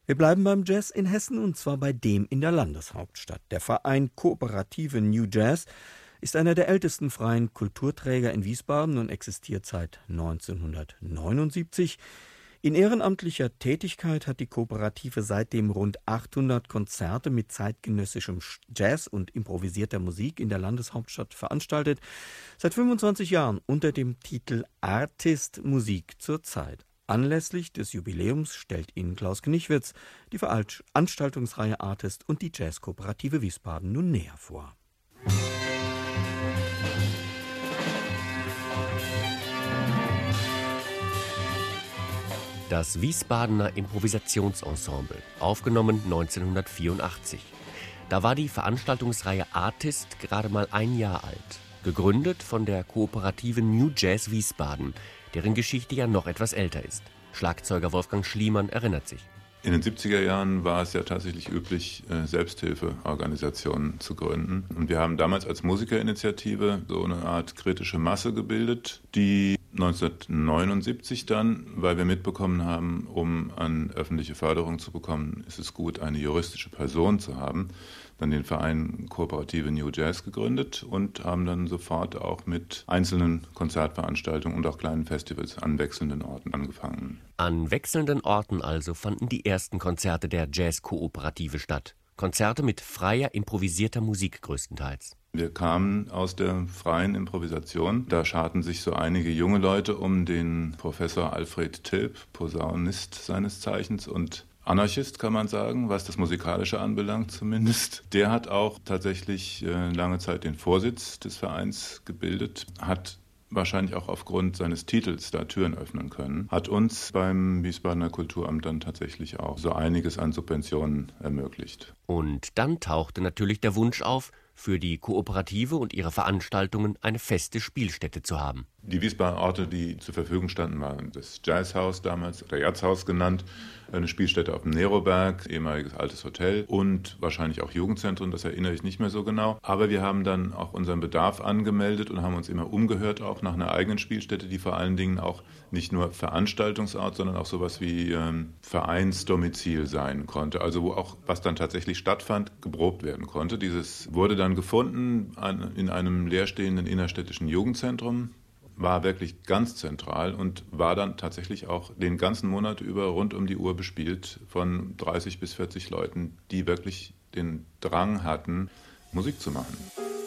Wir bleiben beim Jazz in Hessen und zwar bei dem in der Landeshauptstadt. Der Verein Kooperative New Jazz ist einer der ältesten freien Kulturträger in Wiesbaden und existiert seit 1979. In ehrenamtlicher Tätigkeit hat die Kooperative seitdem rund 800 Konzerte mit zeitgenössischem Jazz und improvisierter Musik in der Landeshauptstadt veranstaltet. Seit 25 Jahren unter dem Titel Artist Musik zur Zeit. Anlässlich des Jubiläums stellt Ihnen Klaus Knichwitz die Veranstaltungsreihe Artist und die Jazzkooperative Wiesbaden nun näher vor. Das Wiesbadener Improvisationsensemble, aufgenommen 1984. Da war die Veranstaltungsreihe Artist gerade mal ein Jahr alt. Gegründet von der Kooperative New Jazz Wiesbaden, deren Geschichte ja noch etwas älter ist. Schlagzeuger Wolfgang Schliemann erinnert sich. In den 70er Jahren war es ja tatsächlich üblich, Selbsthilfeorganisationen zu gründen. Und wir haben damals als Musikerinitiative so eine Art kritische Masse gebildet, die 1979 dann, weil wir mitbekommen haben, um an öffentliche Förderung zu bekommen, ist es gut, eine juristische Person zu haben, dann den Verein Kooperative New Jazz gegründet und haben dann sofort auch mit einzelnen Konzertveranstaltungen und auch kleinen Festivals an wechselnden Orten angefangen. An wechselnden Orten also fanden die ersten Konzerte der Jazz-Kooperative statt. Konzerte mit freier, improvisierter Musik größtenteils. Wir kamen aus der freien Improvisation. Da scharten sich so einige junge Leute um den Professor Alfred Tilp, Posaunist seines Zeichens und Anarchist, kann man sagen, was das Musikalische anbelangt zumindest. Der hat auch tatsächlich lange Zeit den Vorsitz des Vereins gebildet, hat wahrscheinlich auch aufgrund seines Titels da Türen öffnen können, hat uns beim Wiesbadener Kulturamt dann tatsächlich auch so einiges an Subventionen ermöglicht. Und dann tauchte natürlich der Wunsch auf, für die Kooperative und ihre Veranstaltungen eine feste Spielstätte zu haben. Die Wiesbadener Orte, die zur Verfügung standen, waren das Jazzhaus damals, oder Jazzhaus genannt, eine Spielstätte auf dem Neroberg, ehemaliges altes Hotel und wahrscheinlich auch Jugendzentrum, das erinnere ich nicht mehr so genau. Aber wir haben dann auch unseren Bedarf angemeldet und haben uns immer umgehört, auch nach einer eigenen Spielstätte, die vor allen Dingen auch nicht nur Veranstaltungsort, sondern auch sowas wie Vereinsdomizil sein konnte. Also wo auch, was dann tatsächlich stattfand, geprobt werden konnte. Dieses wurde dann gefunden in einem leerstehenden innerstädtischen Jugendzentrum, war wirklich ganz zentral und war dann tatsächlich auch den ganzen Monat über rund um die Uhr bespielt von 30 bis 40 Leuten, die wirklich den Drang hatten, Musik zu machen.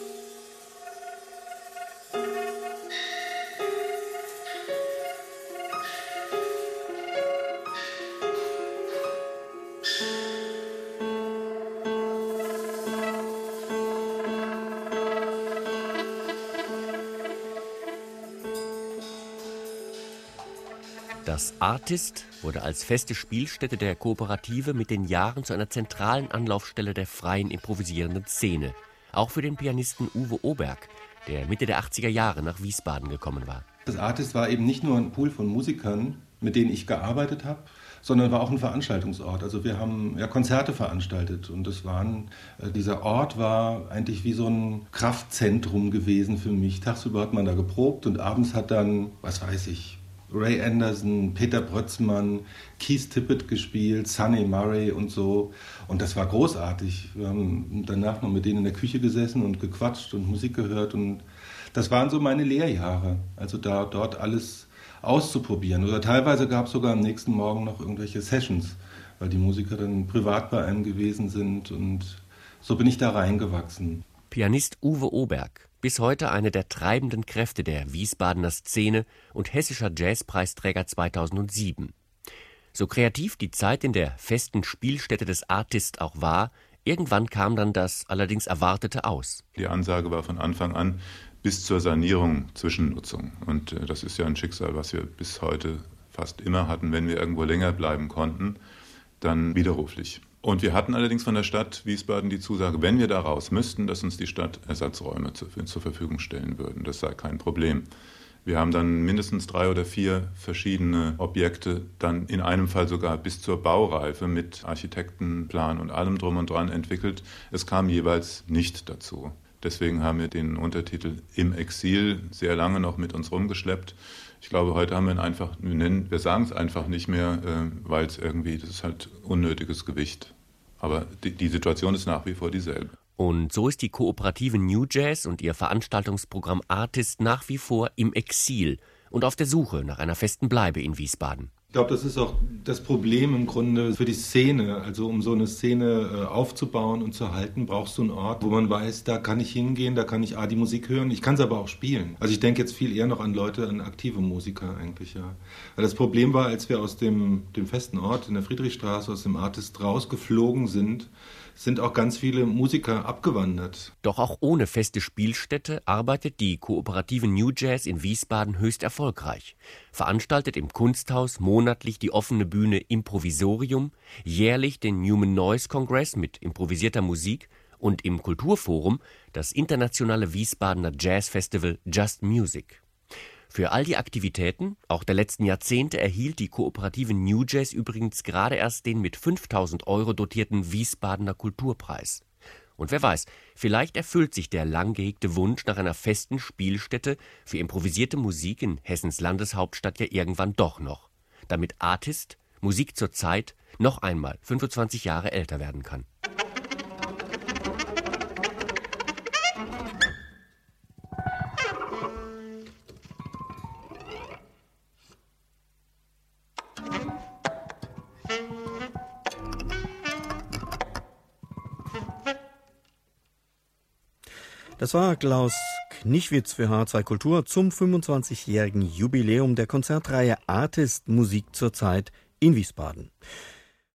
Das Artist wurde als feste Spielstätte der Kooperative mit den Jahren zu einer zentralen Anlaufstelle der freien improvisierenden Szene. Auch für den Pianisten Uwe Oberg, der Mitte der 80er Jahre nach Wiesbaden gekommen war. Das Artist war eben nicht nur ein Pool von Musikern, mit denen ich gearbeitet habe, sondern war auch ein Veranstaltungsort. Also wir haben ja Konzerte veranstaltet und dieser Ort war eigentlich wie so ein Kraftzentrum gewesen für mich. Tagsüber hat man da geprobt und abends hat dann, was weiß ich, Ray Anderson, Peter Brötzmann, Keith Tippett gespielt, Sonny Murray und so. Und das war großartig. Wir haben danach noch mit denen in der Küche gesessen und gequatscht und Musik gehört. Und das waren so meine Lehrjahre, also dort alles auszuprobieren. Oder teilweise gab es sogar am nächsten Morgen noch irgendwelche Sessions, weil die Musiker dann privat bei einem gewesen sind. Und so bin ich da reingewachsen. Pianist Uwe Oberg, bis heute eine der treibenden Kräfte der Wiesbadener Szene und hessischer Jazzpreisträger 2007. So kreativ die Zeit in der festen Spielstätte des Artist auch war, irgendwann kam dann das allerdings Erwartete aus. Die Ansage war von Anfang an bis zur Sanierung Zwischennutzung. Und das ist ja ein Schicksal, was wir bis heute fast immer hatten, wenn wir irgendwo länger bleiben konnten, dann widerruflich. Und wir hatten allerdings von der Stadt Wiesbaden die Zusage, wenn wir da raus müssten, dass uns die Stadt Ersatzräume zur Verfügung stellen würden. Das sei kein Problem. Wir haben dann mindestens 3 oder 4 verschiedene Objekte, dann in einem Fall sogar bis zur Baureife mit Architektenplan und allem drum und dran entwickelt. Es kam jeweils nicht dazu. Deswegen haben wir den Untertitel Im Exil sehr lange noch mit uns rumgeschleppt. Ich glaube, heute haben wir ihn einfach, wir sagen es einfach nicht mehr, weil es irgendwie, das ist halt unnötiges Gewicht. Aber die Situation ist nach wie vor dieselbe. Und so ist die Kooperative New Jazz und ihr Veranstaltungsprogramm Artist nach wie vor im Exil und auf der Suche nach einer festen Bleibe in Wiesbaden. Ich glaube, das ist auch das Problem im Grunde für die Szene. Also um so eine Szene aufzubauen und zu halten, brauchst du einen Ort, wo man weiß, da kann ich hingehen, da kann ich die Musik hören. Ich kann es aber auch spielen. Also ich denke jetzt viel eher noch an Leute, an aktive Musiker eigentlich, ja. Weil das Problem war, als wir aus dem festen Ort in der Friedrichstraße, aus dem Artist rausgeflogen sind auch ganz viele Musiker abgewandert. Doch auch ohne feste Spielstätte arbeitet die Kooperative New Jazz in Wiesbaden höchst erfolgreich. Veranstaltet im Kunsthaus monatlich die offene Bühne Improvisorium, jährlich den Human Noise Congress mit improvisierter Musik und im Kulturforum das internationale Wiesbadener Jazzfestival Just Music. Für all die Aktivitäten, auch der letzten Jahrzehnte, erhielt die Kooperative New Jazz übrigens gerade erst den mit 5.000 € dotierten Wiesbadener Kulturpreis. Und wer weiß, vielleicht erfüllt sich der lang gehegte Wunsch nach einer festen Spielstätte für improvisierte Musik in Hessens Landeshauptstadt ja irgendwann doch noch, damit Artist, Musik zur Zeit, noch einmal 25 Jahre älter werden kann. Das war Klaus Knichwitz für H2 Kultur zum 25-jährigen Jubiläum der Konzertreihe Artist Musik zur Zeit in Wiesbaden.